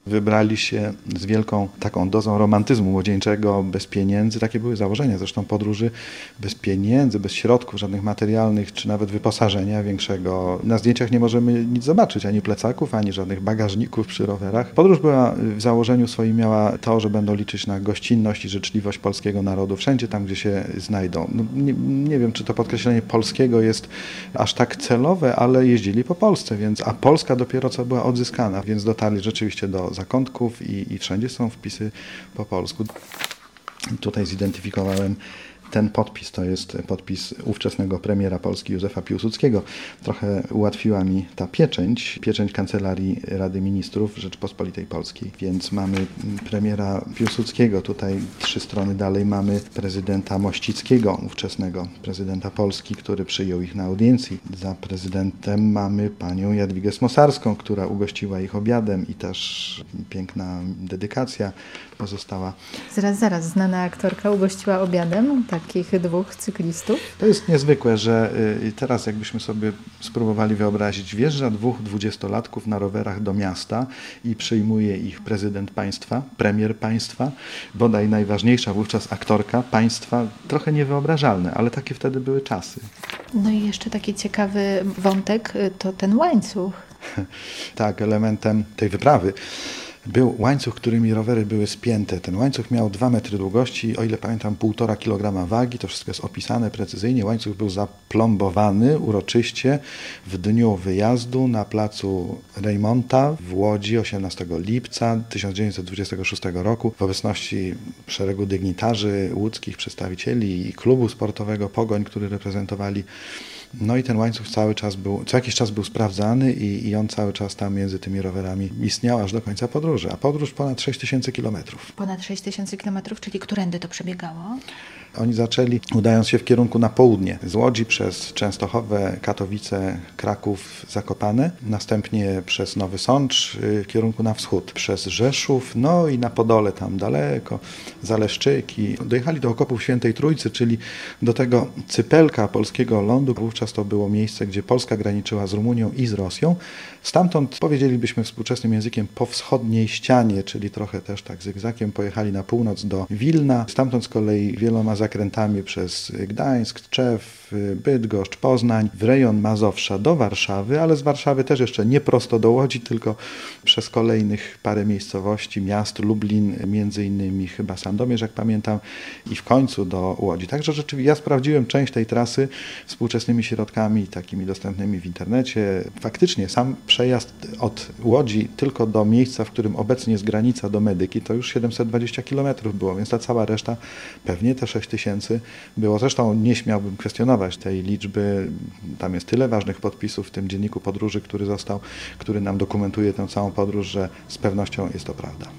wybrali się z wielką taką dozą romantyzmu młodzieńczego, bez pieniędzy. Takie były założenia zresztą podróży bez pieniędzy, bez środków żadnych materialnych, czy nawet wyposażenia większego. Na zdjęciach nie możemy nic zobaczyć, ani plecaków, ani żadnych bagażników przy rowerach. Podróż była w założeniu swoim miała to, że będą liczyć na gościnność i życzliwość polskiego narodu wszędzie tam, gdzie się znajdą. No, nie wiem, czy to podkreślenie polskiego jest aż tak celowe, ale jeździli po Polsce, a Polska dopiero co była odzyskana, więc dotarli rzeczywiście do zakątków i wszędzie są wpisy po polsku. Tutaj zidentyfikowałem ten podpis, to jest podpis ówczesnego premiera Polski Józefa Piłsudskiego. Trochę ułatwiła mi ta pieczęć Kancelarii Rady Ministrów Rzeczypospolitej Polskiej. Więc mamy premiera Piłsudskiego, tutaj 3 strony dalej mamy prezydenta Mościckiego, ówczesnego prezydenta Polski, który przyjął ich na audiencji. Za prezydentem mamy panią Jadwigę Smosarską, która ugościła ich obiadem i też piękna dedykacja pozostała. Zaraz, znana aktorka ugościła obiadem takich 2 cyklistów? To jest niezwykłe, że teraz jakbyśmy sobie spróbowali wyobrazić, wjeżdża 2 dwudziestolatków na rowerach do miasta i przyjmuje ich prezydent państwa, premier państwa, bodaj najważniejsza wówczas aktorka państwa. Trochę niewyobrażalne, ale takie wtedy były czasy. No i jeszcze taki ciekawy wątek to ten łańcuch. Tak, elementem tej wyprawy był łańcuch, którymi rowery były spięte. Ten łańcuch miał 2 metry długości, o ile pamiętam 1,5 kg wagi, to wszystko jest opisane precyzyjnie. Łańcuch był zaplombowany uroczyście w dniu wyjazdu na placu Reymonta w Łodzi 18 lipca 1926 roku w obecności szeregu dygnitarzy łódzkich, przedstawicieli i klubu sportowego Pogoń, który reprezentowali. No i ten łańcuch co jakiś czas był sprawdzany i on cały czas tam między tymi rowerami istniał aż do końca podróży. A podróż ponad 6000 kilometrów. Ponad 6000 kilometrów, czyli którędy to przebiegało? Oni zaczęli, udając się w kierunku na południe, z Łodzi przez Częstochowę, Katowice, Kraków, Zakopane, następnie przez Nowy Sącz w kierunku na wschód, przez Rzeszów, no i na Podole tam daleko, Zaleszczyki. Dojechali do okopów Świętej Trójcy, czyli do tego cypelka polskiego lądu. Wówczas to było miejsce, gdzie Polska graniczyła z Rumunią i z Rosją. Stamtąd, powiedzielibyśmy współczesnym językiem, po wschodniej ścianie, czyli trochę też tak zygzakiem, pojechali na północ do Wilna. Stamtąd z kolei wieloma zakrętami przez Gdańsk, Tczew, Bydgoszcz, Poznań, w rejon Mazowsza do Warszawy, ale z Warszawy też jeszcze nie prosto do Łodzi, tylko przez kolejnych parę miejscowości, miast, Lublin, między innymi chyba Sandomierz, jak pamiętam, i w końcu do Łodzi. Także rzeczywiście ja sprawdziłem część tej trasy współczesnymi środkami takimi dostępnymi w internecie. Faktycznie sam przejazd od Łodzi tylko do miejsca, w którym obecnie jest granica do Medyki, to już 720 km było, więc ta cała reszta, pewnie te 6000 było. Zresztą nie śmiałbym kwestionować tej liczby. Tam jest tyle ważnych podpisów w tym dzienniku podróży, który nam dokumentuje tę całą podróż, że z pewnością jest to prawda.